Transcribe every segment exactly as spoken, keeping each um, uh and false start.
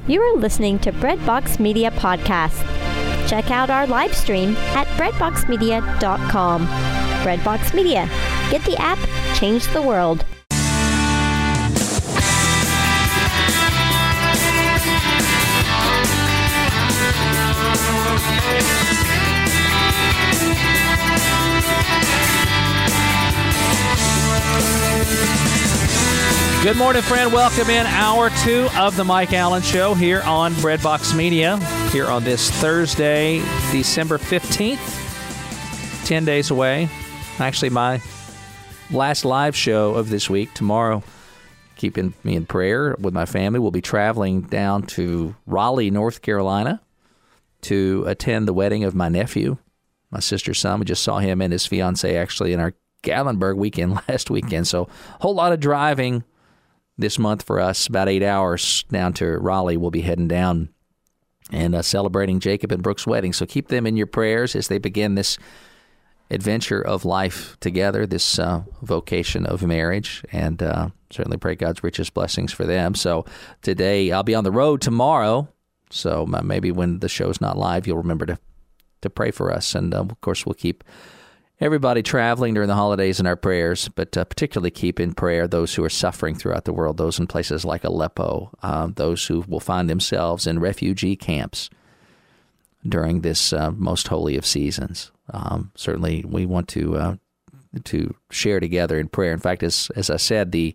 You are listening to Breadbox Media Podcast. Check out our live stream at breadbox media dot com. Breadbox Media. Get the app, change the world. Good morning, friend. Welcome in hour two of the Mike Allen Show here on Breadbox Media, here on this Thursday, December fifteenth, ten days away. Actually, my last live show of this week. Tomorrow, keeping me in prayer with my family, we'll be traveling down to Raleigh, North Carolina, to attend the wedding of my nephew, my sister's son. We just saw him and his fiancée actually in our Gatlinburg weekend last weekend. So a whole lot of driving this month for us, about eight hours down to Raleigh. We'll be heading down and uh, celebrating Jacob and Brooke's wedding. So keep them in your prayers as they begin this adventure of life together, this uh, vocation of marriage, and uh, certainly pray God's richest blessings for them. So today, I'll be on the road tomorrow, so maybe when the show's not live, you'll remember to, to pray for us. And uh, of course, we'll keep everybody traveling during the holidays in our prayers, but uh, particularly keep in prayer those who are suffering throughout the world, those in places like Aleppo, uh, those who will find themselves in refugee camps during this uh, most holy of seasons. Um, certainly, we want to uh, to share together in prayer. In fact, as as I said, the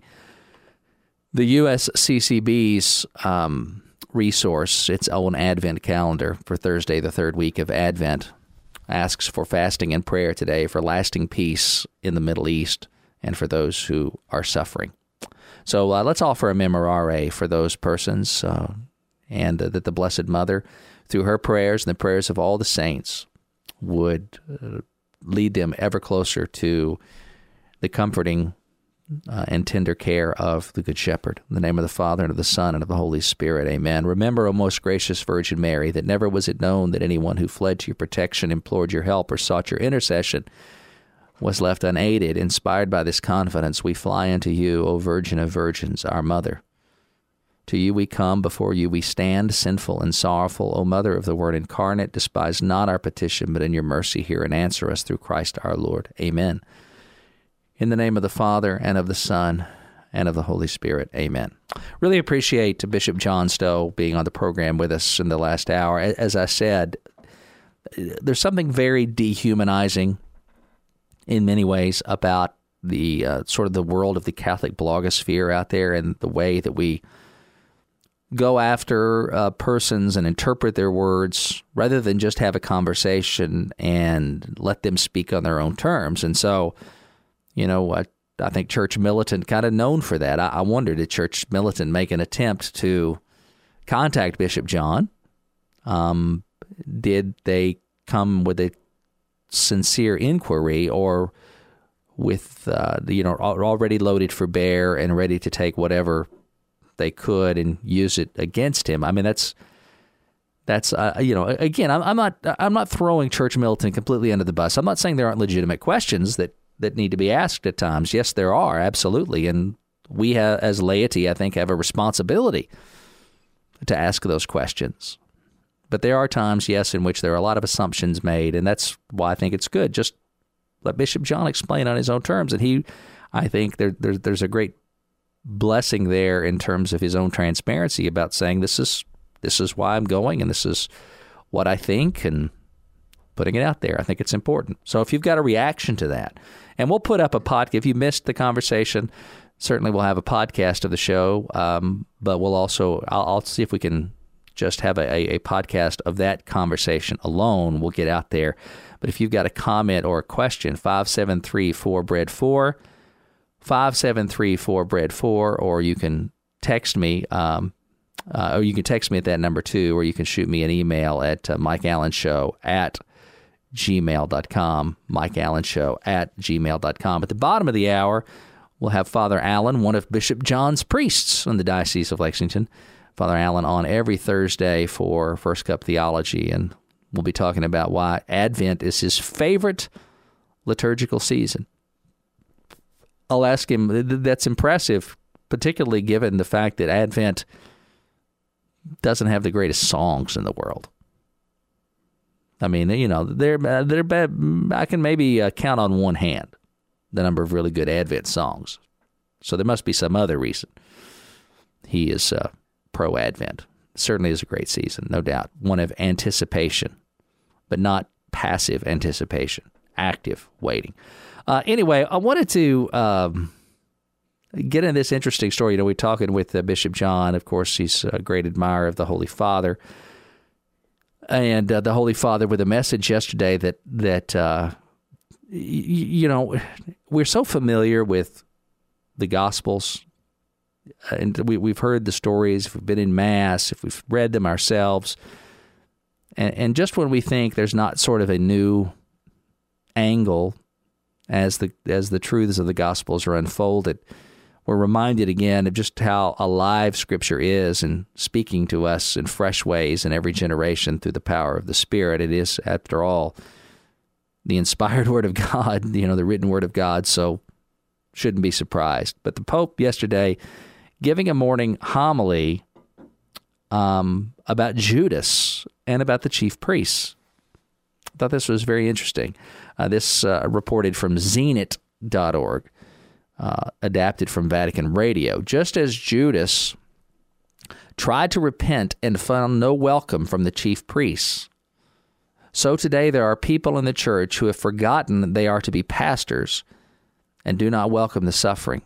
the U S C C B's um, resource, its own Advent calendar for Thursday, the third week of Advent, asks for fasting and prayer today for lasting peace in the Middle East and for those who are suffering. So uh, let's offer a memorare for those persons uh, and uh, that the Blessed Mother, through her prayers and the prayers of all the saints, would uh, lead them ever closer to the comforting uh, and tender care of the Good Shepherd. In the name of the Father, and of the Son, and of the Holy Spirit, amen. Remember, O most gracious Virgin Mary, that never was it known that anyone who fled to your protection, implored your help, or sought your intercession was left unaided. Inspired by this confidence, we fly unto you, O Virgin of Virgins, our Mother. To you we come, before you we stand, sinful and sorrowful. O Mother of the Word incarnate, despise not our petition, but in your mercy hear and answer us through Christ our Lord. Amen. In the name of the Father, and of the Son, and of the Holy Spirit. Amen. Really appreciate Bishop John Stowe being on the program with us in the last hour. As I said, there's something very dehumanizing in many ways about the uh, sort of the world of the Catholic blogosphere out there, and the way that we go after uh, persons and interpret their words rather than just have a conversation and let them speak on their own terms. And so, you know, I, I think Church Militant kind of known for that. I, I wonder, did Church Militant make an attempt to contact Bishop John? Um, did they come with a sincere inquiry, or with, uh, you know, already loaded for bear and ready to take whatever they could and use it against him? I mean, that's that's uh, you know, again, I'm, I'm not I'm not throwing Church Militant completely under the bus. I'm not saying there aren't legitimate questions that. that need to be asked at times. Yes, there are, absolutely. And we have, as laity, I think, have a responsibility to ask those questions. But there are times, yes, in which there are a lot of assumptions made, and that's why I think it's good. Just let Bishop John explain on his own terms. And he, I think there, there, there's a great blessing there in terms of his own transparency about saying, this is this is why I'm going, and this is what I think, and putting it out there. I think it's important. So if you've got a reaction to that, and we'll put up a podcast. If you missed the conversation, certainly we'll have a podcast of the show, um, but we'll also, I'll, I'll see if we can just have a, a, a podcast of that conversation alone. We'll get out there. But if you've got a comment or a question, five seven three four bread four, five seven three four bread four, or you can text me, um, uh, or you can text me at that number too, or you can shoot me an email at uh, Mike Allen Show at gmail dot com, Mike Allen Show at gmail dot com. At the bottom of the hour, we'll have Father Allen, one of Bishop John's priests in the Diocese of Lexington. Father Allen on every Thursday for First Cup Theology, and we'll be talking about why Advent is his favorite liturgical season. I'll ask him, that's impressive, particularly given the fact that Advent doesn't have the greatest songs in the world. I mean, you know, they're they're bad. I can maybe uh, count on one hand the number of really good Advent songs. So there must be some other reason he is uh, pro-Advent. Certainly is a great season, no doubt. One of anticipation, but not passive anticipation, active waiting. Uh, anyway, I wanted to um, get in this interesting story. You know, we're talking with uh, Bishop John. Of course, he's a great admirer of the Holy Father. And uh, the Holy Father with a message yesterday that, that uh, y- you know, we're so familiar with the Gospels. And we, we've heard the stories, if we've been in Mass, if we've read them ourselves. And, and just when we think there's not sort of a new angle as the as the truths of the Gospels are unfolded, we're reminded again of just how alive Scripture is and speaking to us in fresh ways in every generation through the power of the Spirit. It is, after all, the inspired Word of God, you know, the written Word of God, so shouldn't be surprised. But the Pope yesterday giving a morning homily um, about Judas and about the chief priests. I thought this was very interesting. Uh, this uh, reported from zenit dot org, uh, adapted from Vatican Radio. Just as Judas tried to repent and found no welcome from the chief priests, so today there are people in the church who have forgotten they are to be pastors and do not welcome the suffering.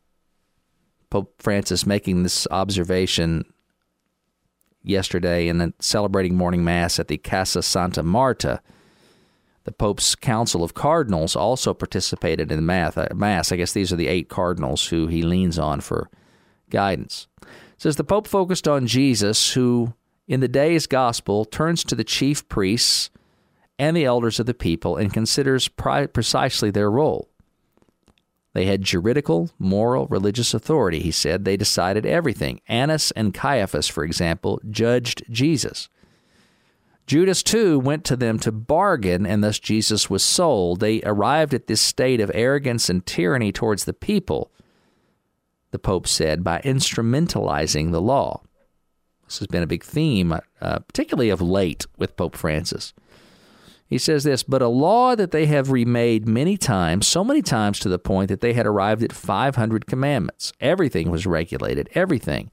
Pope Francis making this observation yesterday in celebrating morning Mass at the Casa Santa Marta. The Pope's Council of Cardinals also participated in the math, uh, Mass. I guess these are the eight cardinals who he leans on for guidance. It says the Pope focused on Jesus, who in the day's gospel turns to the chief priests and the elders of the people and considers pri- precisely their role. They had juridical, moral, religious authority, he said. They decided everything. Annas and Caiaphas, for example, judged Jesus. Judas, too, went to them to bargain, and thus Jesus was sold. They arrived at this state of arrogance and tyranny towards the people, the Pope said, by instrumentalizing the law. This has been a big theme, uh, particularly of late with Pope Francis. He says this, but a law that they have remade many times, so many times to the point that they had arrived at five hundred commandments. Everything was regulated, everything.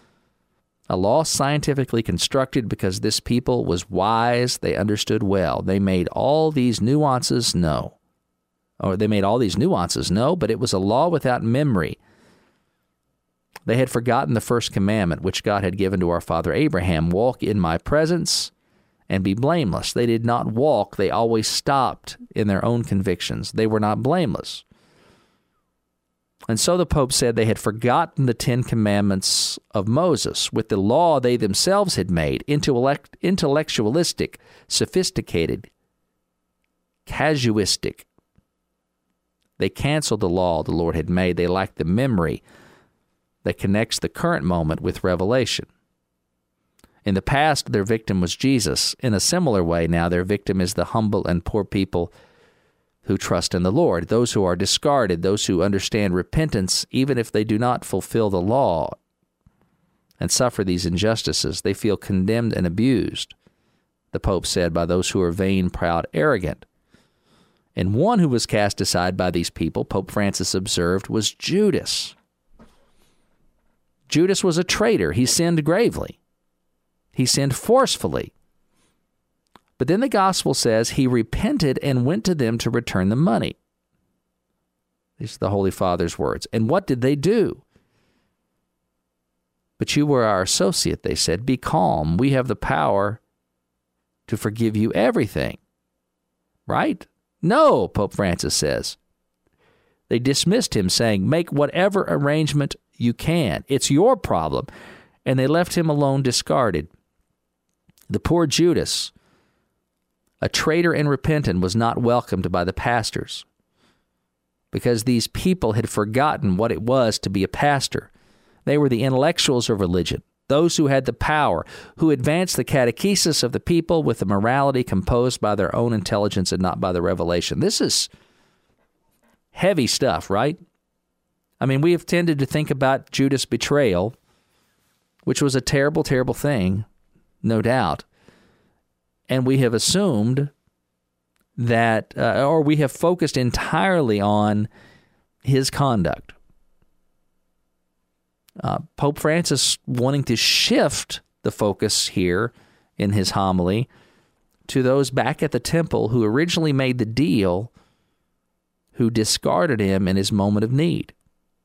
A law scientifically constructed because this people was wise, they understood well. They made all these nuances no. Or they made all these nuances no, but it was a law without memory. They had forgotten the first commandment, which God had given to our father Abraham, walk in my presence and be blameless. They did not walk. They always stopped in their own convictions. They were not blameless. And so the Pope said they had forgotten the Ten Commandments of Moses with the law they themselves had made, intellect, intellectualistic, sophisticated, casuistic. They canceled the law the Lord had made. They lacked the memory that connects the current moment with revelation. In the past, their victim was Jesus. In a similar way now, their victim is the humble and poor people who trust in the Lord, those who are discarded, those who understand repentance, even if they do not fulfill the law and suffer these injustices. They feel condemned and abused, the Pope said, by those who are vain, proud, arrogant. And one who was cast aside by these people, Pope Francis observed, was Judas. Judas was a traitor. He sinned gravely. He sinned forcefully. But then the gospel says he repented and went to them to return the money. These are the Holy Father's words. And what did they do? But you were our associate, they said. Be calm. We have the power to forgive you everything. Right? No, Pope Francis says. They dismissed him, saying, make whatever arrangement you can. It's your problem. And they left him alone, discarded. The poor Judas, a traitor and repentant, was not welcomed by the pastors because these people had forgotten what it was to be a pastor. They were the intellectuals of religion, those who had the power, who advanced the catechesis of the people with a morality composed by their own intelligence and not by the revelation. This is heavy stuff, right? I mean, we have tended to think about Judas' betrayal which was a terrible, terrible thing, no doubt. And we have assumed that, uh, or we have focused entirely on his conduct. Uh, Pope Francis wanting to shift the focus here in his homily to those back at the temple who originally made the deal, who discarded him in his moment of need.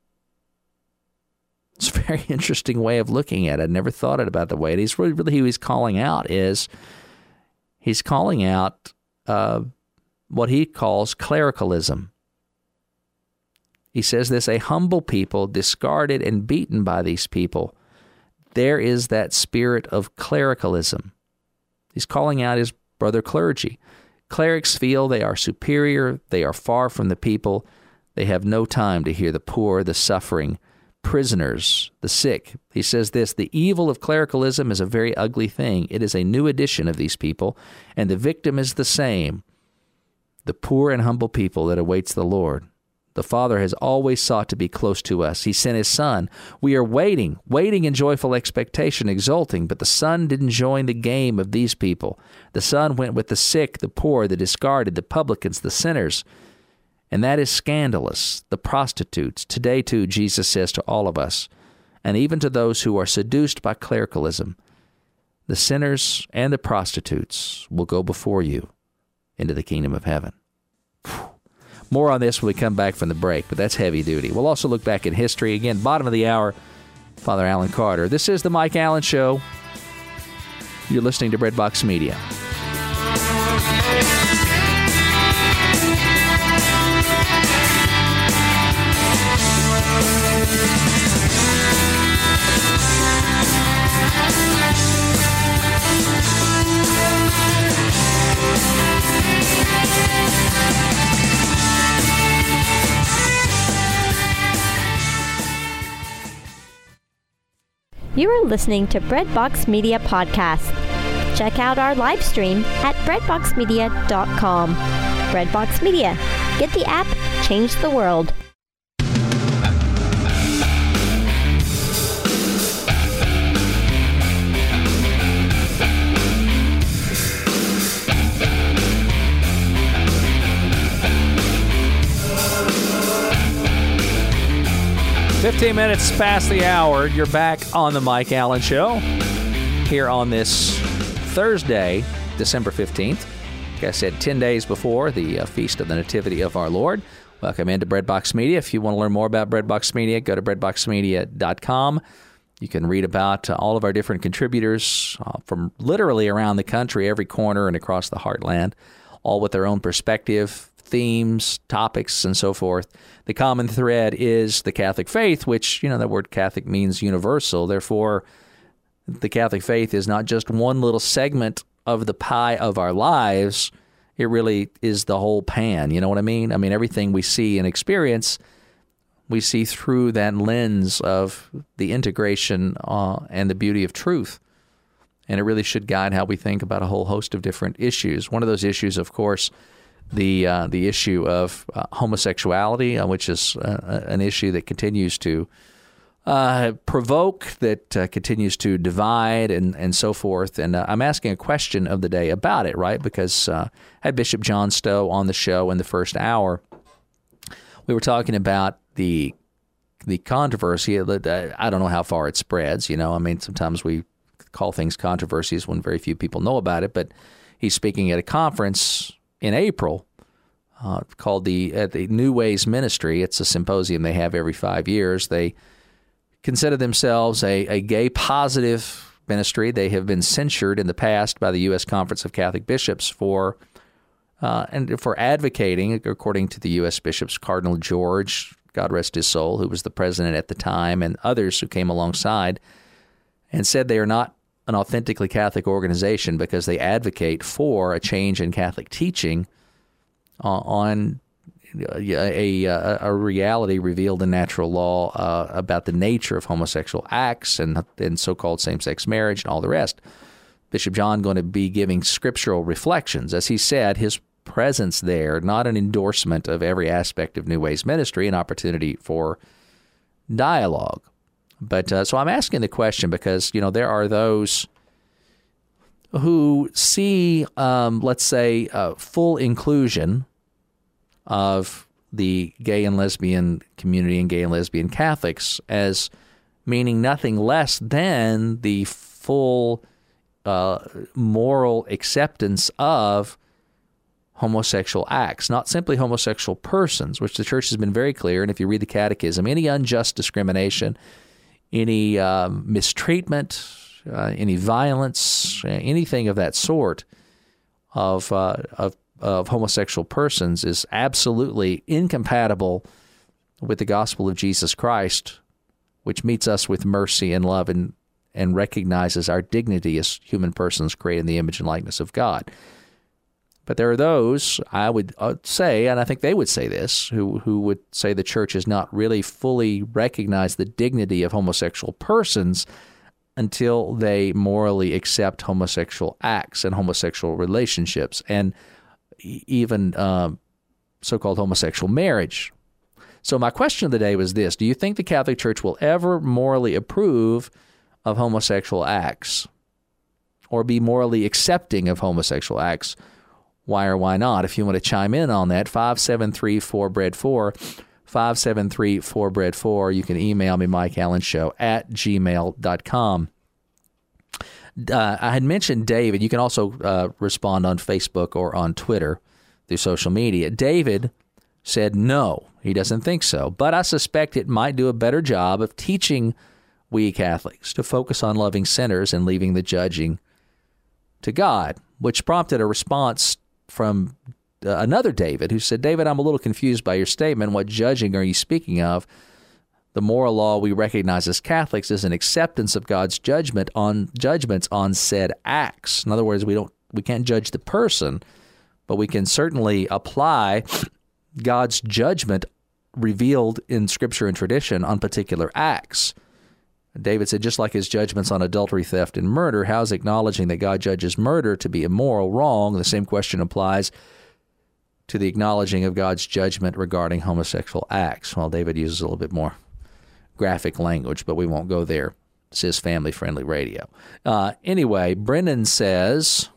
It's a very interesting way of looking at it. I never thought it about the way it is. Really, really who he's calling out is he's calling out uh, what he calls clericalism. He says this, a humble people discarded and beaten by these people. There is that spirit of clericalism. He's calling out his brother clergy. Clerics feel they are superior. They are far from the people. They have no time to hear the poor, the suffering, prisoners, the sick. He says this, the evil of clericalism is a very ugly thing. It is a new edition of these people, and the victim is the same, the poor and humble people that awaits the Lord. The Father has always sought to be close to us. He sent His Son. We are waiting, waiting in joyful expectation, exulting, but the Son didn't join the game of these people. The Son went with the sick, the poor, the discarded, the publicans, the sinners. And that is scandalous. The prostitutes. Today, too, Jesus says to all of us, and even to those who are seduced by clericalism, the sinners and the prostitutes will go before you into the kingdom of heaven. Whew. More on this when we come back from the break, but that's heavy duty. We'll also look back in history. Again, bottom of the hour, Father Alan Carter. This is the Mike Allen Show. You're listening to Breadbox Media. You are listening to Breadbox Media Podcast. Check out our live stream at breadbox media dot com. Breadbox Media. Get the app, change the world. fifteen minutes past the hour, you're back on the Mike Allen Show here on this Thursday, December fifteenth. Like I said, ten days before the uh, Feast of the Nativity of our Lord. Welcome into Breadbox Media. If you want to learn more about Breadbox Media, go to breadbox media dot com. You can read about uh, all of our different contributors uh, from literally around the country, every corner and across the heartland, all with their own perspective, themes, topics, and so forth. The common thread is the Catholic faith, which, you know, the word Catholic means universal. Therefore, the Catholic faith is not just one little segment of the pie of our lives. It really is the whole pan. You know what I mean? I mean, everything we see and experience, we see through that lens of the integration uh, and the beauty of truth. And it really should guide how we think about a whole host of different issues. One of those issues, of course, the uh, the issue of uh, homosexuality, uh, which is uh, an issue that continues to uh, provoke, that uh, continues to divide, and, and so forth. And uh, I'm asking a question of the day about it, right? Because uh, I had Bishop John Stowe on the show in the first hour. We were talking about the the controversy. I don't know how far it spreads. You know, I mean, sometimes we call things controversies when very few people know about it. But he's speaking at a conference in April, uh, called the uh, the New Ways Ministry. It's a symposium they have every five years. They consider themselves a, a gay positive ministry. They have been censured in the past by the U S Conference of Catholic Bishops for uh, and for advocating, according to the U S bishops, Cardinal George, God rest his soul, who was the president at the time, and others who came alongside, and said they are not an authentically Catholic organization because they advocate for a change in Catholic teaching uh, on a, a, a reality revealed in natural law uh, about the nature of homosexual acts and, and so-called same-sex marriage and all the rest. Bishop John going to be giving scriptural reflections. As he said, his presence there, not an endorsement of every aspect of New Ways ministry, an opportunity for dialogue. But uh, so I'm asking the question because, you know, there are those who see, um, let's say, uh, full inclusion of the gay and lesbian community and gay and lesbian Catholics as meaning nothing less than the full uh, moral acceptance of homosexual acts, not simply homosexual persons, which the church has been very clear. And if you read the Catechism, any unjust discrimination, any um, mistreatment, uh, any violence, anything of that sort of, uh, of of homosexual persons is absolutely incompatible with the gospel of Jesus Christ, which meets us with mercy and love and, and recognizes our dignity as human persons created in the image and likeness of God. But there are those, I would say, and I think they would say this, who, who would say the church has not really fully recognized the dignity of homosexual persons until they morally accept homosexual acts and homosexual relationships and even um, so-called homosexual marriage. So my question of the day was this: do you think the Catholic Church will ever morally approve of homosexual acts or be morally accepting of homosexual acts? Why or why not? If you want to chime in on that, five seven three four bread four, five seven three four bread four. You can email me, Mike Allen Show at gmail dot com. Uh, I had mentioned David. You can also uh, respond on Facebook or on Twitter through social media. David said no, he doesn't think so. But I suspect it might do a better job of teaching we Catholics to focus on loving sinners and leaving the judging to God, which prompted a response from uh, another David who said, David, I'm a little confused by your statement. What judging are you speaking of? The moral law we recognize as Catholics is an acceptance of God's judgment on judgments on said acts. In other words, we don't we can't judge the person, but we can certainly apply God's judgment revealed in Scripture and tradition on particular acts. David said, just like his judgments on adultery, theft, and murder, how is acknowledging that God judges murder to be immoral wrong? The same question applies to the acknowledging of God's judgment regarding homosexual acts. Well, David uses a little bit more graphic language, but we won't go there. This is family-friendly radio. Uh, anyway, Brennan says,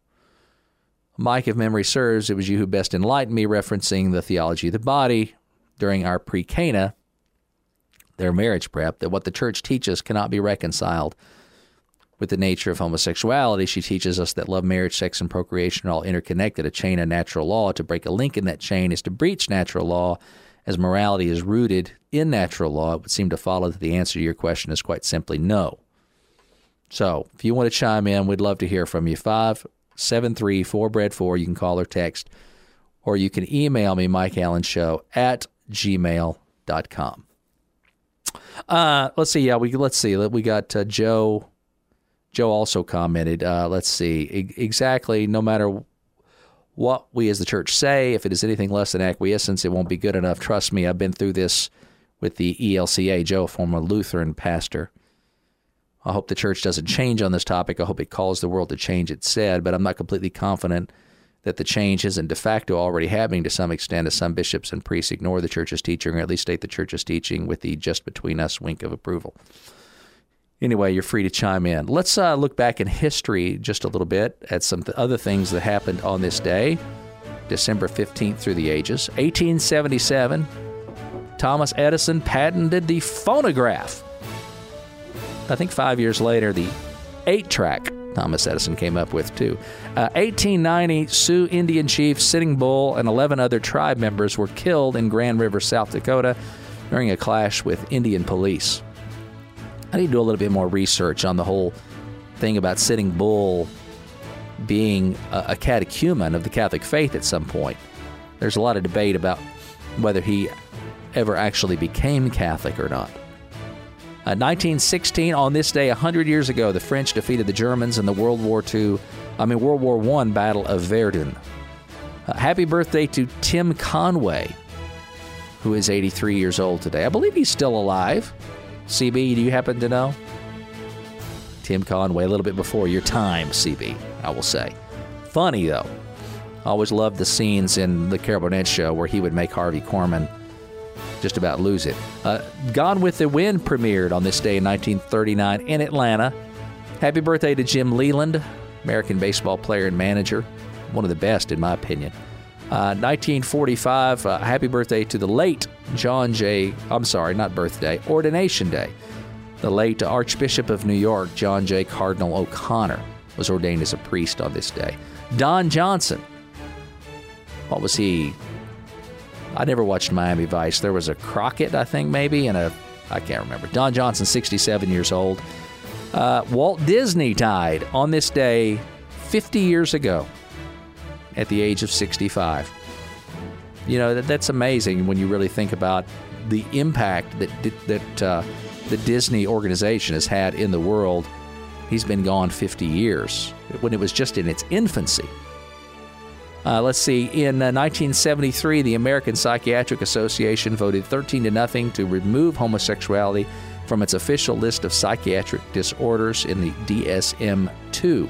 Mike, if memory serves, it was you who best enlightened me, referencing the theology of the body during our pre-Cana, their marriage prep, that what the church teaches cannot be reconciled with the nature of homosexuality. She teaches us that love, marriage, sex, and procreation are all interconnected, a chain of natural law. To break a link in that chain is to breach natural law. As morality is rooted in natural law, it would seem to follow that the answer to your question is quite simply no. So if you want to chime in, we'd love to hear from you. five seven three four bread four. You can call or text, or you can email me, Mike Allen Show at gmail dot com. Uh, let's see. Yeah, we let's see. We got uh, Joe. Joe also commented. Uh, let's see. E- exactly. No matter what we as the church say, if it is anything less than acquiescence, it won't be good enough. Trust me, I've been through this with the E L C A. Joe, a former Lutheran pastor. I hope the church doesn't change on this topic. I hope it calls the world to change, it said, but I'm not completely confident that the change isn't de facto already happening to some extent, as some bishops and priests ignore the church's teaching, or at least state the church's teaching with the just between us wink of approval. Anyway, you're free to chime in. Let's uh, look back in history just a little bit at some th- other things that happened on this day, December fifteenth through the ages. eighteen seventy-seven, Thomas Edison patented the phonograph. I think five years later, the eight-track Thomas Edison came up with, too. Uh, eighteen ninety, Sioux Indian chief Sitting Bull and eleven other tribe members were killed in Grand River, South Dakota, during a clash with Indian police. I need to do a little bit more research on the whole thing about Sitting Bull being a, a catechumen of the Catholic faith at some point. There's a lot of debate about whether he ever actually became Catholic or not. Uh, nineteen sixteen, on this day, one hundred years ago, the French defeated the Germans in the World War Two, I mean World War One Battle of Verdun. Uh, happy birthday to Tim Conway, who is eighty-three years old today. I believe he's still alive. C B, do you happen to know? Tim Conway, a little bit before your time, C B, I will say. Funny, though. I always loved the scenes in the Carol Burnett Show where he would make Harvey Korman just about lose it. Uh, Gone with the Wind premiered on this day in nineteen thirty-nine in Atlanta. Happy birthday to Jim Leland, American baseball player and manager, one of the best in my opinion. Uh, nineteen forty-five, uh, happy birthday to the late John J. I'm sorry, not birthday, ordination day. The late Archbishop of New York, John J. Cardinal O'Connor, was ordained as a priest on this day. Don Johnson, what was he? I never watched Miami Vice. There was a Crockett, I think, maybe, and a, I can't remember. Don Johnson, sixty-seven years old. Uh, Walt Disney died on this day fifty years ago at the age of sixty-five. You know, that, that's amazing when you really think about the impact that that uh, the Disney organization has had in the world. He's been gone fifty years, when it was just in its infancy. Uh, let's see, in uh, nineteen seventy-three, the American Psychiatric Association voted thirteen to nothing to remove homosexuality from its official list of psychiatric disorders in the D S M two.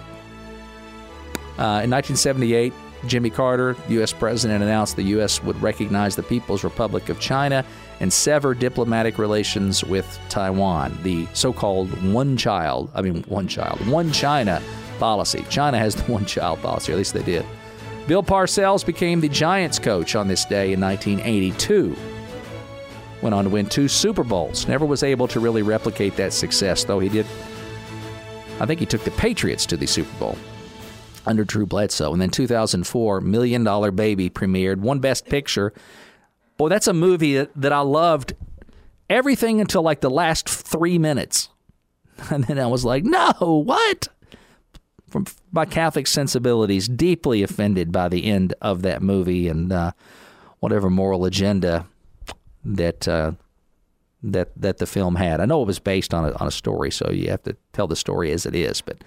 Uh, in nineteen seventy-eight, Jimmy Carter, U S president, announced the U S would recognize the People's Republic of China and sever diplomatic relations with Taiwan, the so-called one child, I mean one child, one China policy. China has the one child policy, or at least they did. Bill Parcells became the Giants coach on this day in nineteen eighty-two. Went on to win two Super Bowls. Never was able to really replicate that success, though he did. I think he took the Patriots to the Super Bowl under Drew Bledsoe. And then two thousand four, Million Dollar Baby premiered, won Best Picture. Boy, that's a movie that, that I loved everything until like the last three minutes. And then I was like, no, what? From my Catholic sensibilities, deeply offended by the end of that movie and uh, whatever moral agenda that uh, that that the film had. I know it was based on a, on a story, so you have to tell the story as it is. But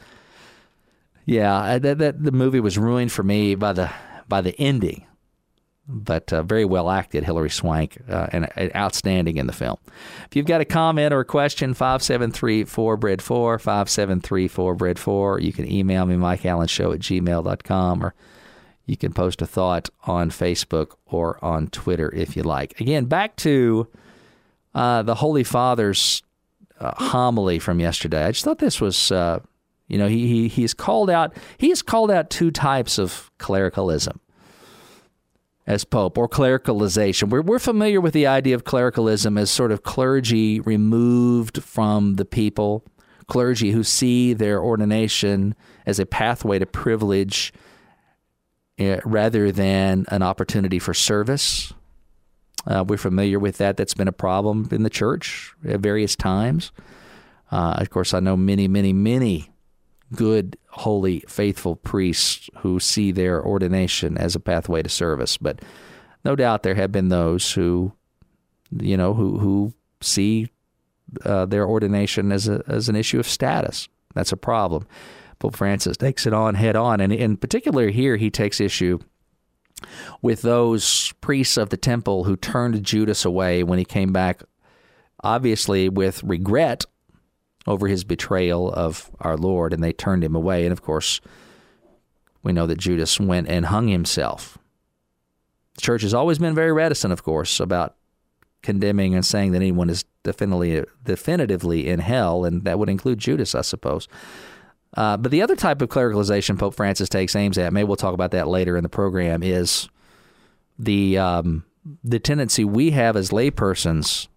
yeah, that, that the movie was ruined for me by the by the ending. But uh, very well acted, Hilary Swank, uh, and, and outstanding in the film. If you've got a comment or a question, five seven three four bread four, five seven three four bread four. You can email me, mike allen show at gmail dot com, or you can post a thought on Facebook or on Twitter if you like. Again, back to uh, the Holy Father's uh, homily from yesterday. I just thought this was, uh, you know, he, he he's called out, he has called out two types of clericalism as Pope, or clericalization. We're, we're familiar with the idea of clericalism as sort of clergy removed from the people, clergy who see their ordination as a pathway to privilege uh, rather than an opportunity for service. Uh, we're familiar with that. That's been a problem in the church at various times. Uh, of course, I know many, many, many good, holy, faithful priests who see their ordination as a pathway to service. But no doubt there have been those who, you know, who who see uh, their ordination as a as an issue of status. That's a problem. Pope Francis takes it on head on, and in particular here he takes issue with those priests of the temple who turned Judas away when he came back, obviously with regret over his betrayal of our Lord, and they turned him away. And of course, we know that Judas went and hung himself. The church has always been very reticent, of course, about condemning and saying that anyone is definitively, definitively in hell, and that would include Judas, I suppose. Uh, but the other type of clericalization Pope Francis takes aims at, maybe we'll talk about that later in the program, is the um, the tendency we have as laypersons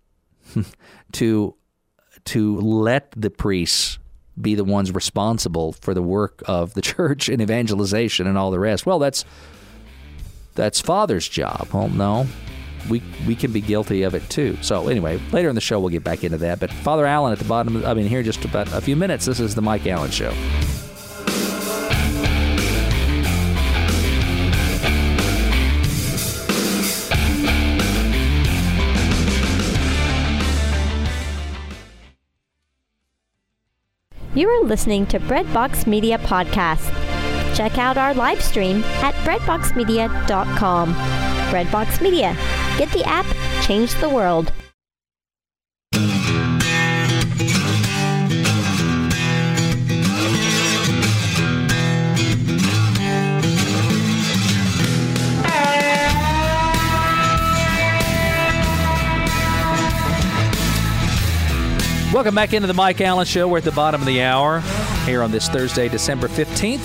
to to let the priests be the ones responsible for the work of the church and evangelization and all the rest. Well, that's that's Father's job. Well, no, we we can be guilty of it too. So anyway, later in the show we'll get back into that. But Father Allen at the bottom, I mean, here in just about a few minutes, this is the Mike Allen Show. You are listening to Breadbox Media Podcast. Check out our live stream at breadbox media dot com. Breadbox Media. Get the app, change the world. Welcome back into the Mike Allen Show. We're at the bottom of the hour here on this Thursday, December fifteenth.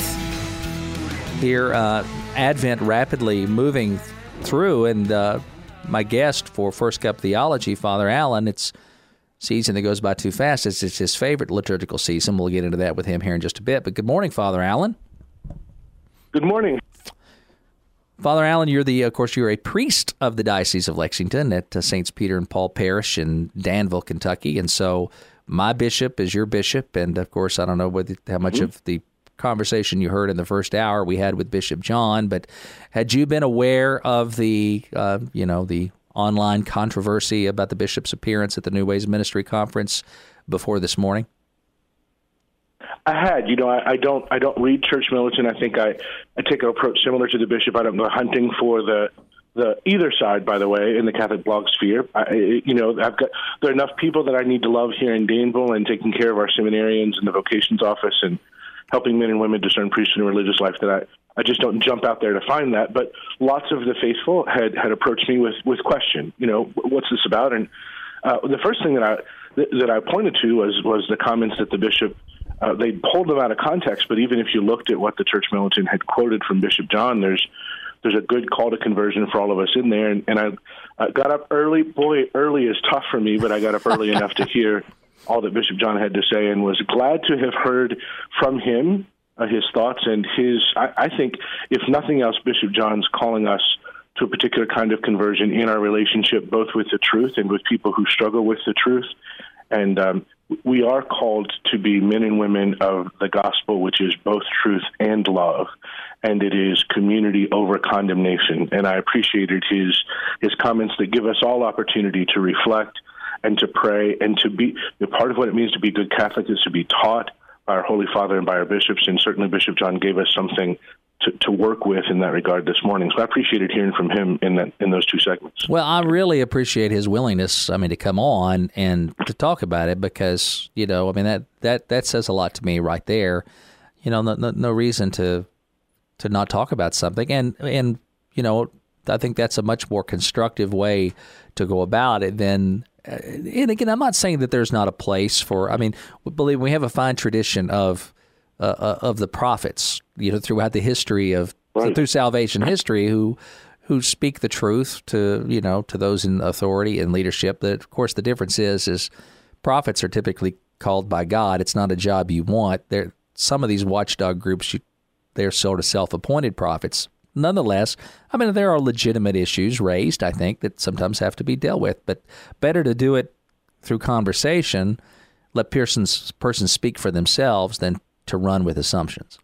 Here, uh, Advent rapidly moving through, and uh, my guest for First Cup Theology, Father Allen, it's season that goes by too fast. It's, it's his favorite liturgical season. We'll get into that with him here in just a bit. But good morning, Father Allen. Good morning. Father Allen, you're the, of course, you're a priest of the Diocese of Lexington at uh, Saints Peter and Paul Parish in Danville, Kentucky. And so my bishop is your bishop. And, of course, I don't know whether, how much mm-hmm. of the conversation you heard in the first hour we had with Bishop John, but had you been aware of the, uh, you know, the online controversy about the bishop's appearance at the New Ways Ministry Conference before this morning? I had, you know, I, I don't, I don't read Church Militant. I think I, I take an approach similar to the bishop. I don't go hunting for the, the either side, by the way, in the Catholic blog sphere. I, you know, I've got there are enough people that I need to love here in Danville, and taking care of our seminarians and the vocations office and helping men and women discern priesthood and religious life, that I, I just don't jump out there to find that. But lots of the faithful had, had approached me with, with question, you know, what's this about? And uh, the first thing that I that I pointed to was was the comments that the bishop, uh, they pulled them out of context, but even if you looked at what the Church Militant had quoted from Bishop John, there's there's a good call to conversion for all of us in there. And, and I uh, got up early. Boy, early is tough for me, but I got up early enough to hear all that Bishop John had to say, and was glad to have heard from him uh, his thoughts and his, I, I think, if nothing else, Bishop John's calling us to a particular kind of conversion in our relationship, both with the truth and with people who struggle with the truth. And um, we are called to be men and women of the gospel, which is both truth and love, and it is community over condemnation. And I appreciated his his comments that give us all opportunity to reflect and to pray, and to be, part of what it means to be good Catholic is to be taught by our Holy Father and by our bishops, and certainly Bishop John gave us something to, to work with in that regard this morning. So I appreciated hearing from him in that in those two segments. Well, I really appreciate his willingness, I mean, to come on and to talk about it, because, you know, I mean, that, that, that says a lot to me right there. You know, no, no, no reason to to not talk about something. And, and, you know, I think that's a much more constructive way to go about it than... And again, I'm not saying that there's not a place for, I mean, we believe we have a fine tradition of uh, of the prophets, you know, throughout the history of, right. through salvation history, who who speak the truth to, you know, to those in authority and leadership. That, of course, the difference is, is prophets are typically called by God. It's not a job you want. There, some of these watchdog groups, you, they're sort of self-appointed prophets. Nonetheless, I mean, there are legitimate issues raised, I think, that sometimes have to be dealt with. But better to do it through conversation, let persons, persons speak for themselves, than to run with assumptions.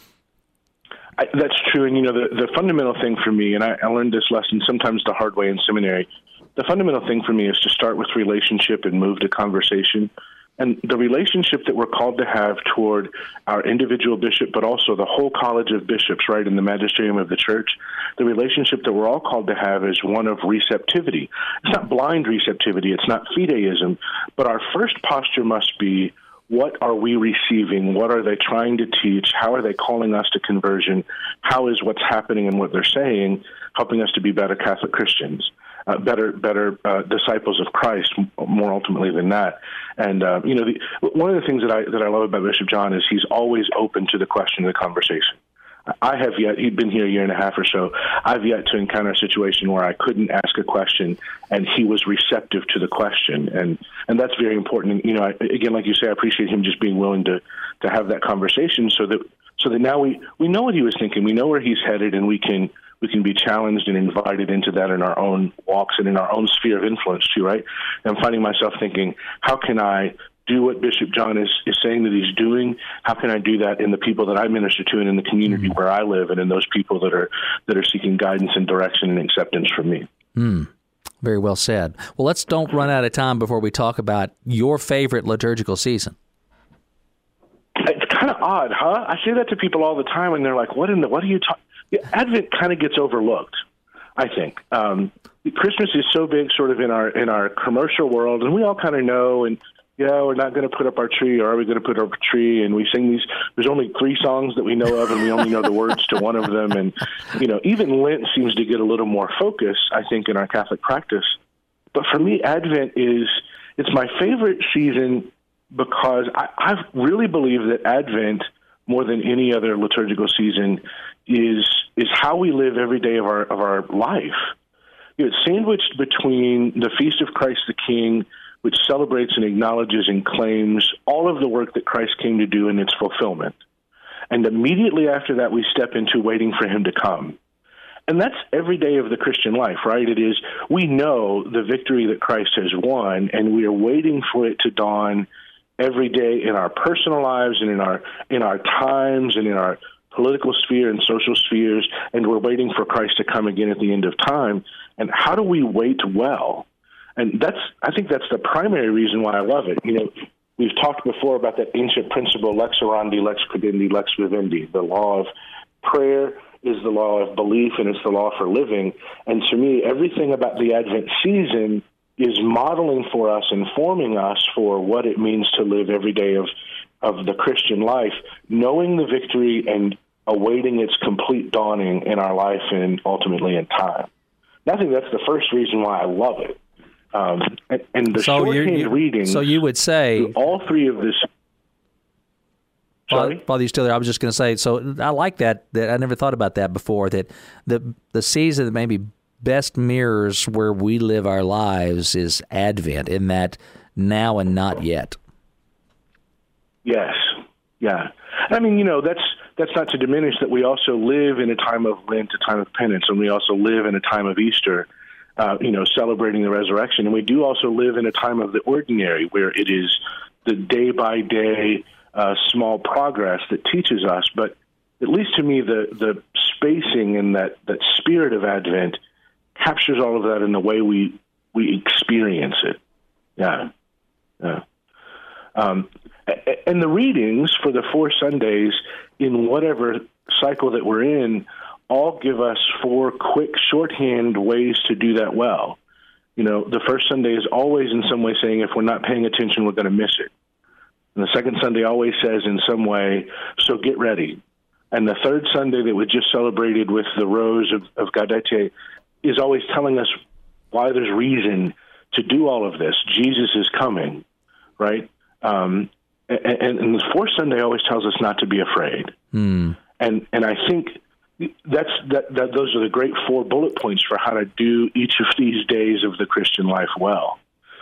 I, that's true. And, you know, the, the fundamental thing for me, and I, I learned this lesson sometimes the hard way in seminary, the fundamental thing for me is to start with relationship and move to conversation. And the relationship that we're called to have toward our individual bishop, but also the whole college of bishops, right, in the magisterium of the church, the relationship that we're all called to have is one of receptivity. It's not blind receptivity. It's not fideism. But our first posture must be, what are we receiving? What are they trying to teach? How are they calling us to conversion? How is what's happening and what they're saying helping us to be better Catholic Christians? Uh, better, better uh, disciples of Christ, more ultimately than that. And uh, you know, the, one of the things that I that I love about Bishop John is he's always open to the question of the conversation. I have yet, he'd been here a year and a half or so, I've yet to encounter a situation where I couldn't ask a question and he was receptive to the question. And and that's very important. And, you know, I, again, like you say, I appreciate him just being willing to, to have that conversation so that so that now we, we know what he was thinking, we know where he's headed, and we can we can be challenged and invited into that in our own walks and in our own sphere of influence too, right? And I'm finding myself thinking, how can I do what Bishop John is, is saying that he's doing? How can I do that in the people that I minister to and in the community mm. where I live, and in those people that are that are seeking guidance and direction and acceptance from me? Mm. Very well said. Well, let's don't run out of time before we talk about your favorite liturgical season. It's kind of odd, huh? I say that to people all the time, and they're like, what in the, what are you talking? Advent kind of gets overlooked, I think. Um, Christmas is so big sort of in our in our commercial world, and we all kind of know, and yeah, we're not going to put up our tree, or are we going to put up a tree? And we sing these, there's only three songs that we know of, and we only know the words to one of them. And, you know, even Lent seems to get a little more focus, I think, in our Catholic practice. But for me, Advent is, it's my favorite season because I, I really believe that Advent, more than any other liturgical season, is is how we live every day of our of our life. You know, it's sandwiched between the Feast of Christ the King, which celebrates and acknowledges and claims all of the work that Christ came to do in its fulfillment. And immediately after that, we step into waiting for him to come. And that's every day of the Christian life, right? It is, we know the victory that Christ has won, and we are waiting for it to dawn every day in our personal lives and in our in our times and in our political sphere and social spheres, and we're waiting for Christ to come again at the end of time. And how do we wait well? And that's, I think that's the primary reason why I love it. You know, we've talked before about that ancient principle, lex orandi, lex credendi, lex vivendi. The law of prayer is the law of belief, and it's the law for living. And to me, everything about the Advent season is modeling for us, informing us for what it means to live every day of, of the Christian life, knowing the victory and awaiting its complete dawning in our life and ultimately in time. And I think that's the first reason why I love it. Um, and, and the so shorthand you, reading. So you would say all three of this. Sorry, while you're still there, I was just going to say. So I like that. That I never thought about that before. That the the season that maybe best mirrors where we live our lives is Advent. In that now and not yet. Yes. Yeah. I mean, you know, that's that's not to diminish that we also live in a time of Lent, a time of penance, and we also live in a time of Easter. Uh, you know, celebrating the resurrection. And we do also live in a time of the ordinary, where it is the day-by-day uh, small progress that teaches us. But at least to me, the the spacing and that, that spirit of Advent captures all of that in the way we we experience it. Yeah. Yeah. Um, and the readings for the four Sundays in whatever cycle that we're in all give us four quick shorthand ways to do that well. You know, the first Sunday is always in some way saying if we're not paying attention, we're going to miss it. And the second Sunday always says in some way, so get ready. And the third Sunday that we just celebrated with the Rose of, of Gaudete is always telling us why there's reason to do all of this. Jesus is coming, right? Um, and, and the fourth Sunday always tells us not to be afraid. Mm. And and I think that's that, that those are the great four bullet points for how to do each of these days of the Christian life well.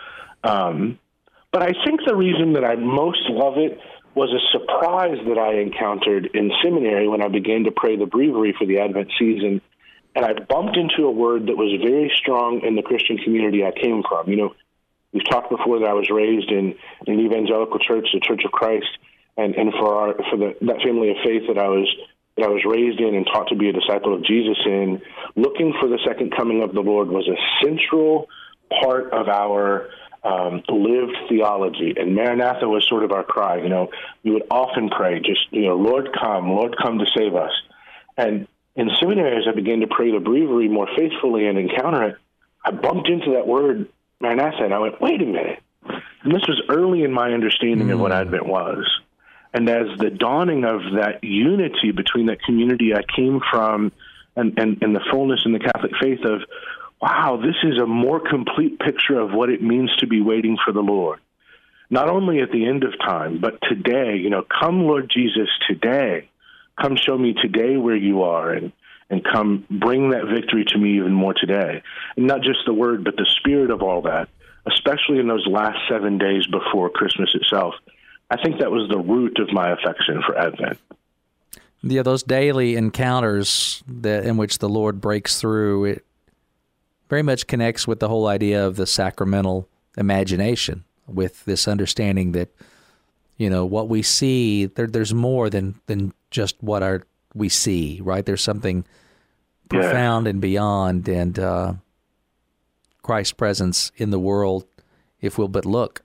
Um, but I think the reason that I most love it was a surprise that I encountered in seminary when I began to pray the breviary for the Advent season. And I bumped into a word that was very strong in the Christian community I came from. You know, we've talked before that I was raised in, in an evangelical church, the Church of Christ, and, and for our for the, that family of faith that I was that I was raised in and taught to be a disciple of Jesus in, looking for the second coming of the Lord was a central part of our um, lived theology. And Maranatha was sort of our cry. You know, we would often pray, just, you know, Lord come, Lord come to save us. And in seminary, as I began to pray the breviary more faithfully and encounter it, I bumped into that word, Maranatha, and I went, wait a minute. And this was early in my understanding mm. of what Advent was. And as the dawning of that unity between that community I came from and, and, and the fullness in the Catholic faith of, wow, this is a more complete picture of what it means to be waiting for the Lord. Not only at the end of time, but today, you know, come, Lord Jesus, today. Come show me today where you are, and, and come bring that victory to me even more today. And not just the word, but the spirit of all that, especially in those last seven days before Christmas itself. I think that was the root of my affection for Advent. Yeah, those daily encounters that in which the Lord breaks through, it very much connects with the whole idea of the sacramental imagination, with this understanding that, you know, what we see, there, there's more than, than just what our we see, right? There's something profound yeah. and beyond, and uh, Christ's presence in the world, if we'll but look.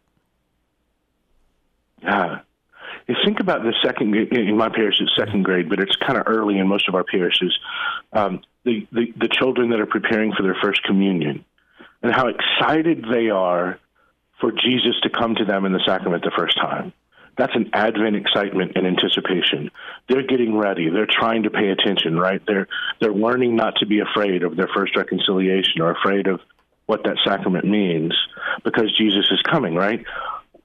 Yeah. You think about the second, in my parish it's second grade, but it's kind of early in most of our parishes, um, the, the, the children that are preparing for their first communion, and how excited they are for Jesus to come to them in the sacrament the first time. That's an Advent excitement and anticipation. They're getting ready. They're trying to pay attention, right? They're they're learning not to be afraid of their first reconciliation or afraid of what that sacrament means because Jesus is coming, right?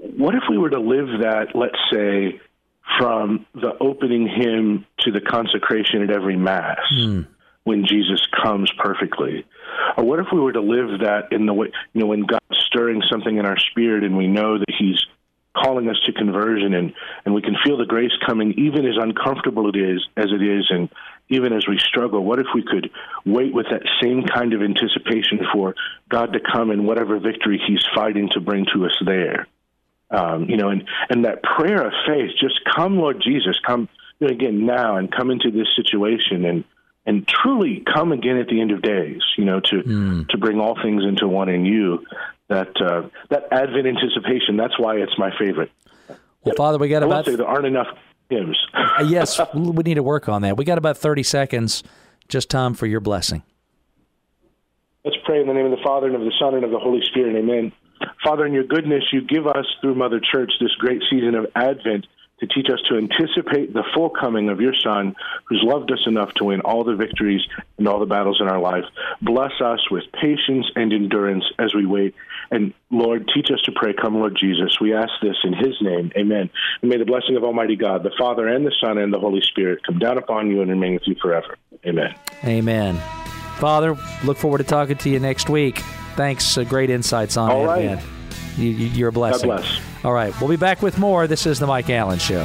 what if we were to live that, let's say, from the opening hymn to the consecration at every Mass, mm. when Jesus comes perfectly? Or what if we were to live that in the way, you know, when God's stirring something in our spirit and we know that he's calling us to conversion, and, and we can feel the grace coming even as uncomfortable it is as it is, and even as we struggle? What if we could wait with that same kind of anticipation for God to come and whatever victory he's fighting to bring to us there? Um, you know, and, and that prayer of faith, just come, Lord Jesus, come, you know, again now, and come into this situation, and and truly come again at the end of days, you know, to mm. to bring all things into one in you. That uh, that Advent anticipation, that's why it's my favorite. Well, Father, we got I about... say there aren't enough hymns. Yes, we need to work on that. We got about thirty seconds. Just time for your blessing. Let's pray in the name of the Father, and of the Son, and of the Holy Spirit. Amen. Father, in your goodness, you give us, through Mother Church, this great season of Advent to teach us to anticipate the full coming of your Son, who's loved us enough to win all the victories and all the battles in our life. Bless us with patience and endurance as we wait. And, Lord, teach us to pray, come, Lord Jesus. We ask this in his name. Amen. And may the blessing of Almighty God, the Father and the Son and the Holy Spirit, come down upon you and remain with you forever. Amen. Amen. Father, look forward to talking to you next week. Thanks. Uh, great insights on all Advent. Right. You, you, you're a blessing. God bless. All right. We'll be back with more. This is The Mike Allen Show.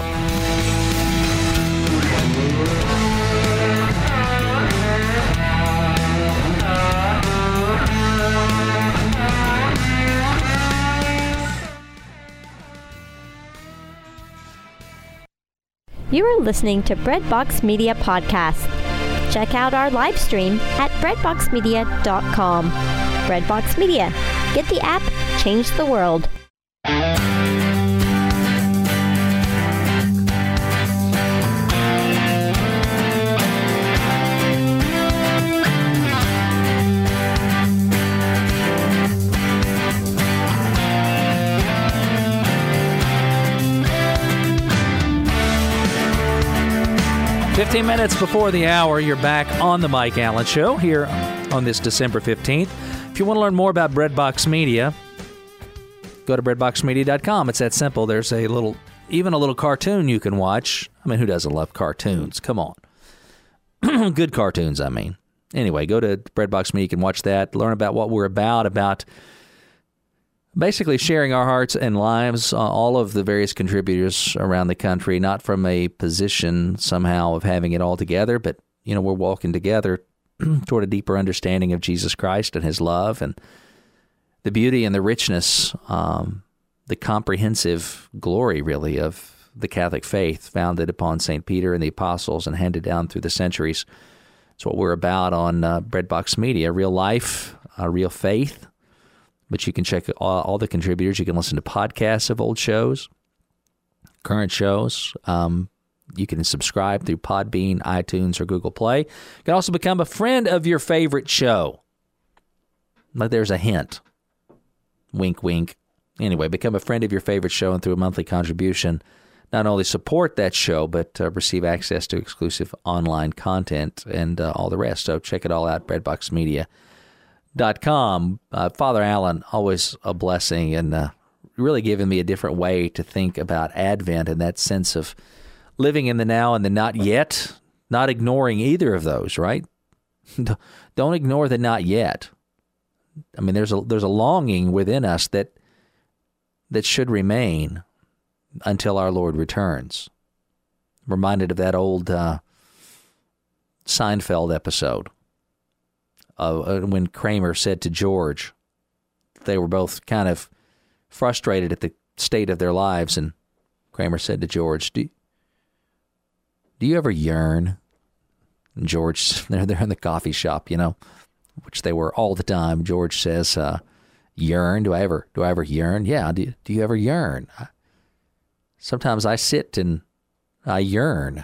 You are listening to Breadbox Media Podcast. Check out our live stream at breadbox media dot com. Breadbox Media. Get the app, change the world. fifteen minutes before the hour, you're back on The Mike Allen Show here on this December fifteenth. If you want to learn more about Breadbox Media, go to breadbox media dot com. It's that simple. There's a little, even a little cartoon you can watch. I mean, who doesn't love cartoons? Come on. Good cartoons, I mean. Anyway, go to Breadbox Media. You can watch that, learn about what we're about, about basically sharing our hearts and lives, uh, all of the various contributors around the country, not from a position somehow of having it all together, but, you know, we're walking together toward a deeper understanding of Jesus Christ and his love and the beauty and the richness, um, the comprehensive glory, really, of the Catholic faith founded upon Saint Peter and the apostles and handed down through the centuries. It's what we're about on uh, Breadbox Media, real life, uh, real faith. But you can check all, all the contributors. You can listen to podcasts of old shows, current shows. Um, you can subscribe through Podbean, iTunes, or Google Play. You can also become a friend of your favorite show. Like there's a hint. Wink, wink. Anyway, become a friend of your favorite show, and through a monthly contribution, not only support that show, but uh, receive access to exclusive online content and uh, all the rest. So check it all out, breadbox media dot com. Uh, Father Allen, always a blessing, and uh, really giving me a different way to think about Advent and that sense of living in the now and the not yet, not ignoring either of those, right? Don't ignore the not yet. I mean, there's a there's a longing within us that that should remain until our Lord returns. I'm reminded of that old uh, Seinfeld episode uh, when Kramer said to George, they were both kind of frustrated at the state of their lives, and Kramer said to George, do, do you ever yearn? And George, they're there in the coffee shop, you know, which they were all the time. George says, uh, yearn? Do I ever, do I ever yearn? Yeah. Do, do you ever yearn? I, sometimes I sit and I yearn.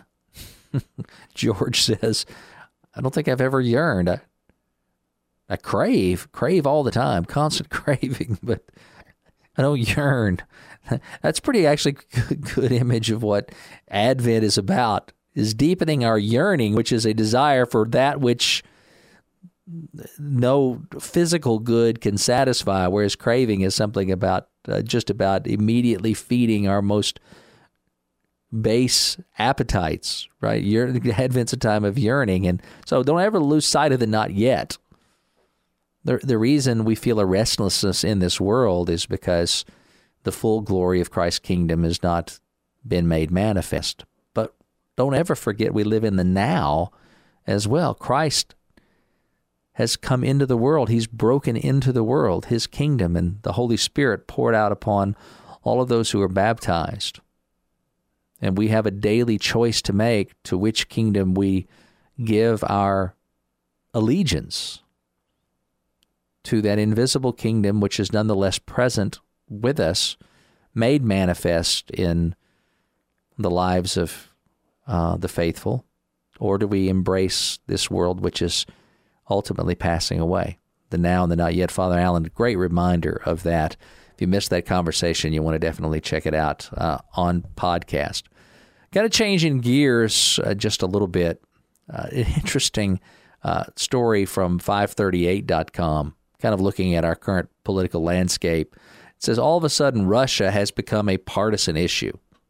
George says, I don't think I've ever yearned. I, I crave, crave all the time, constant craving, but I don't yearn. That's pretty actually good, good image of what Advent is about, is deepening our yearning, which is a desire for that which no physical good can satisfy, whereas craving is something about uh, just about immediately feeding our most base appetites, right? Advent's a time of yearning, and so don't ever lose sight of the not yet. The, the reason we feel a restlessness in this world is because the full glory of Christ's kingdom has not been made manifest. But don't ever forget we live in the now as well. Christ has come into the world. He's broken into the world, his kingdom, and the Holy Spirit poured out upon all of those who are baptized. And we have a daily choice to make to which kingdom we give our allegiance, to that invisible kingdom which is nonetheless present with us, made manifest in the lives of uh, the faithful, or do we embrace this world which is ultimately passing away? The now and the not yet. Father Allen, great reminder of that. If you missed that conversation, you want to definitely check it out uh, on podcast. Got to change in gears uh, just a little bit. Uh, an interesting uh, story from five thirty-eight dot com, kind of looking at our current political landscape. It says, all of a sudden, Russia has become a partisan issue.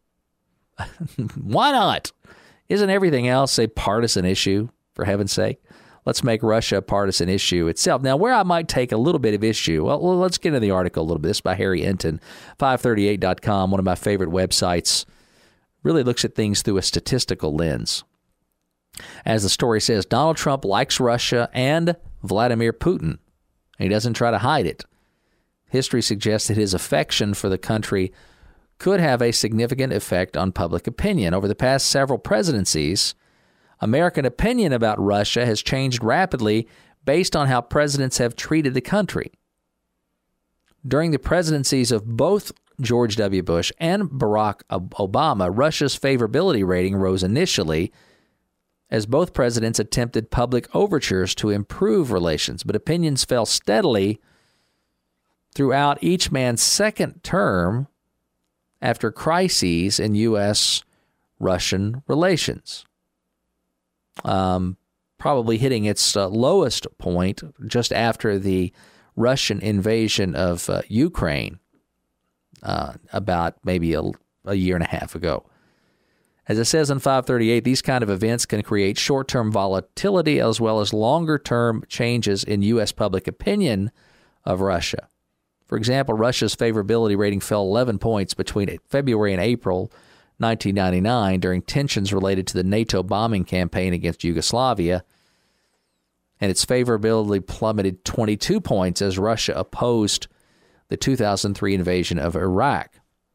Why not? Isn't everything else a partisan issue, for heaven's sake? Let's make Russia a partisan issue itself. Now, where I might take a little bit of issue, well, let's get into the article a little bit. This is by Harry Enton, five thirty-eight dot com, one of my favorite websites. Really looks at things through a statistical lens. As the story says, Donald Trump likes Russia and Vladimir Putin. He doesn't try to hide it. History suggests that his affection for the country could have a significant effect on public opinion. Over the past several presidencies, American opinion about Russia has changed rapidly based on how presidents have treated the country. During the presidencies of both George W. Bush and Barack Obama, Russia's favorability rating rose initially as both presidents attempted public overtures to improve relations, but opinions fell steadily throughout each man's second term after crises in U S Russian relations. Um, probably hitting its uh, lowest point just after the Russian invasion of uh, Ukraine uh, about maybe a, a year and a half ago. As it says in five thirty-eight, these kind of events can create short-term volatility as well as longer-term changes in U S public opinion of Russia. For example, Russia's favorability rating fell eleven points between February and April nineteen ninety-nine during tensions related to the NATO bombing campaign against Yugoslavia, and its favorability plummeted twenty-two points as Russia opposed the two thousand three invasion of Iraq.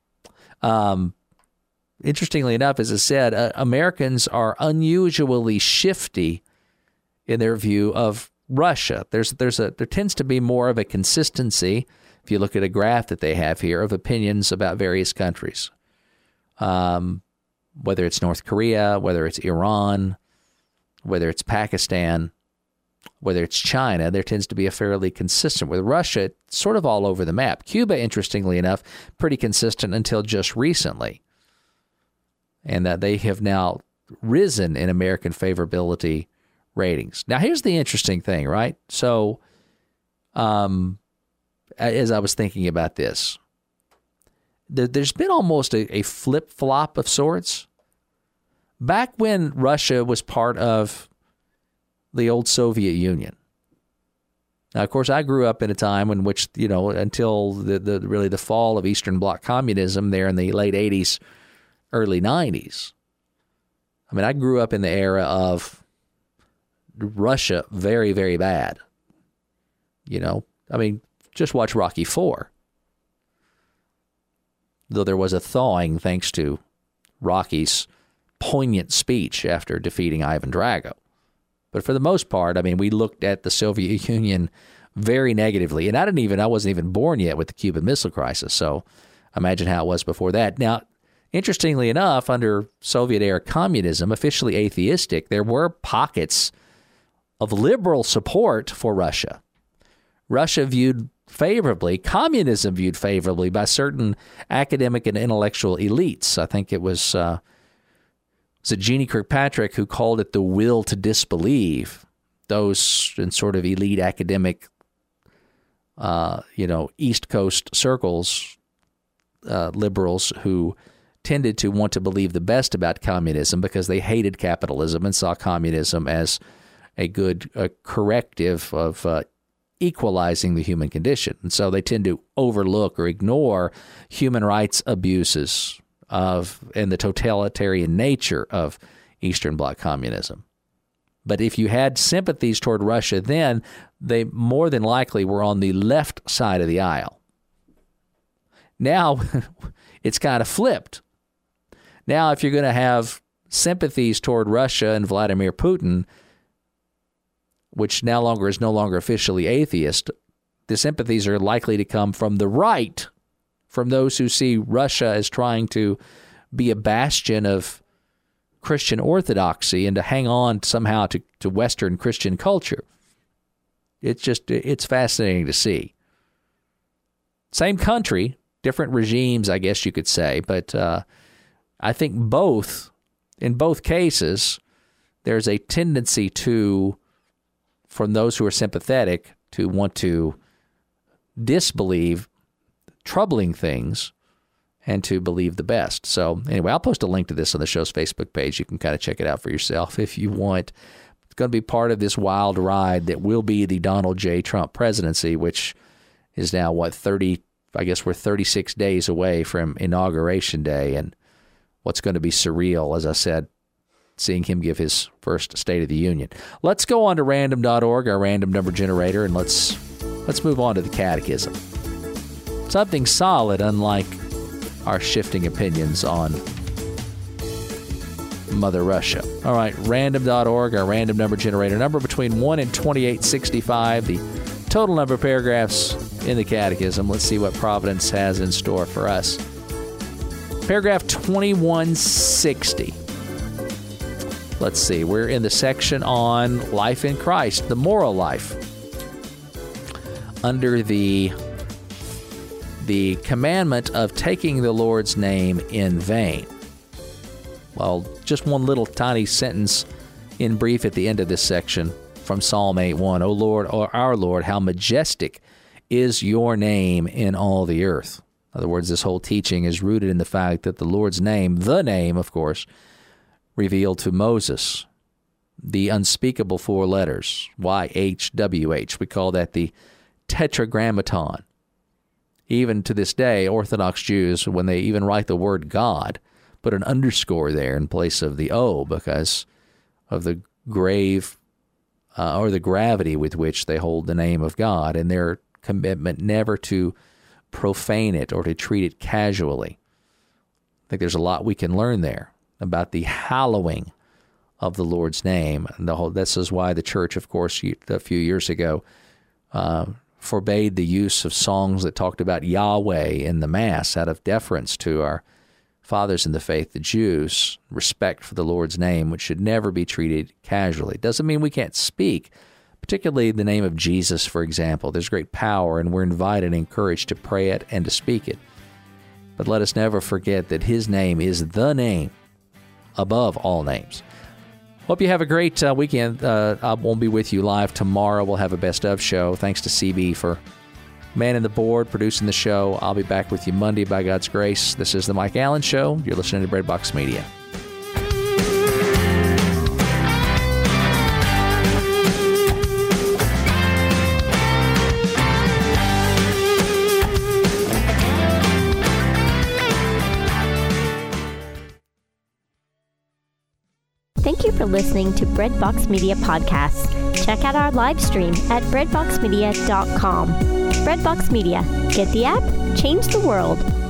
Um, interestingly enough, as I said, uh, Americans are unusually shifty in their view of Russia. There's there's a there tends to be more of a consistency, if you look at a graph that they have here, of opinions about various countries. Um, whether it's North Korea, whether it's Iran, whether it's Pakistan, whether it's China, there tends to be a fairly consistent. With Russia, it's sort of all over the map. Cuba, interestingly enough, pretty consistent until just recently. And that they have now risen in American favorability ratings. Now, here's the interesting thing, right? So, um, as I was thinking about this, there's been almost a, a flip-flop of sorts. Back when Russia was part of the old Soviet Union. Now, of course, I grew up in a time in which, you know, until the, the really the fall of Eastern Bloc communism there in the late eighties, early nineties. I mean, I grew up in the era of Russia very, very bad. You know, I mean, just watch Rocky four. Though there was a thawing thanks to Rocky's poignant speech after defeating Ivan Drago. But for the most part, I mean, we looked at the Soviet Union very negatively. And I didn't even, I wasn't even born yet with the Cuban Missile Crisis. So imagine how it was before that. Now, interestingly enough, under Soviet-era communism, officially atheistic, there were pockets of liberal support for Russia. Russia viewed favorably, communism viewed favorably by certain academic and intellectual elites. I think it was, uh, was it Jeannie Kirkpatrick who called it the will to disbelieve. those in sort of elite academic, uh, you know, East Coast circles, uh, liberals who tended to want to believe the best about communism because they hated capitalism and saw communism as a good uh, corrective of uh, equalizing the human condition. And so they tend to overlook or ignore human rights abuses of and the totalitarian nature of Eastern Bloc communism. But if you had sympathies toward Russia then, they more than likely were on the left side of the aisle. Now, it's kind of flipped. Now, if you're going to have sympathies toward Russia and Vladimir Putin, which now longer is no longer officially atheist, the sympathies are likely to come from the right, from those who see Russia as trying to be a bastion of Christian orthodoxy and to hang on somehow to, to Western Christian culture. It's just, it's fascinating to see. Same country, different regimes, I guess you could say, but uh, I think both, in both cases, there's a tendency to, from those who are sympathetic, to want to disbelieve troubling things and to believe the best. So anyway, I'll post a link to this on the show's Facebook page. You can kind of check it out for yourself if you want. It's going to be part of this wild ride that will be the Donald J. Trump presidency, which is now, what, thirty, I guess we're thirty-six days away from Inauguration Day, and what's going to be surreal, as I said, seeing him give his first State of the Union. Let's go on to random dot org, our random number generator, and let's let's move on to the Catechism. Something solid, unlike our shifting opinions on Mother Russia. All right, random dot org, our random number generator, number between one and twenty-eight sixty-five, the total number of paragraphs in the Catechism. Let's see what Providence has in store for us. Paragraph twenty-one sixty. Let's see, we're in the section on life in Christ, the moral life. Under the, the commandment of taking the Lord's name in vain. Well, just one little tiny sentence in brief at the end of this section from Psalm eight one. O Lord, or our Lord, how majestic is your name in all the earth. In other words, this whole teaching is rooted in the fact that the Lord's name, the name, of course, revealed to Moses, the unspeakable four letters, Y H W H. We call that the Tetragrammaton. Even to this day, Orthodox Jews, when they even write the word God, put an underscore there in place of the O because of the grave uh, or the gravity with which they hold the name of God and their commitment never to profane it or to treat it casually. I think there's a lot we can learn there about the hallowing of the Lord's name. And the whole, this is why the church, of course, a few years ago, uh, forbade the use of songs that talked about Yahweh in the Mass out of deference to our fathers in the faith, the Jews, respect for the Lord's name, which should never be treated casually. It doesn't mean we can't speak, particularly the name of Jesus, for example. There's great power, and we're invited and encouraged to pray it and to speak it. But let us never forget that his name is the name above all names. Hope you have a great uh, weekend. Uh, I won't be with you live tomorrow. We'll have a best of show. Thanks to C B for manning the board, producing the show. I'll be back with you Monday by God's grace. This is the Mike Allen Show. You're listening to Breadbox Media. Thank you for listening to Breadbox Media Podcasts. Check out our live stream at breadbox media dot com. Breadbox Media. Get the app, change the world.